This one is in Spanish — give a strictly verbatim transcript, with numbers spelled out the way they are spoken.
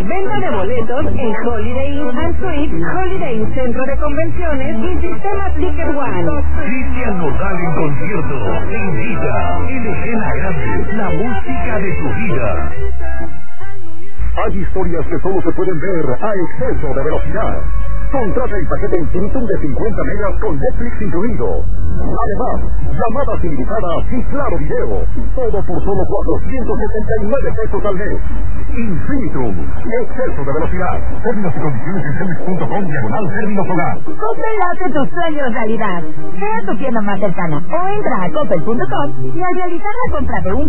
Venta de boletos en Holiday Inn and Suites, Holiday Inn Centro de Convenciones y Sistema Ticket One. Cristian Nodal en concierto. Te invita. En escena grande. La música de tu vida. Hay historias que solo se pueden ver a exceso de velocidad. Contrata el paquete Infinitum de cincuenta megas con Netflix incluido. Además, llamadas ilimitadas y claro video. Todo por solo cuatrocientos setenta y nueve pesos al mes. Infinitum. Exceso de velocidad. Términos y condiciones en cemex punto com diagonal términos hogar. Coppel hace tus sueños realidad. Ve a tu tienda más cercana o entra a coppel punto com y al realizar la compra de un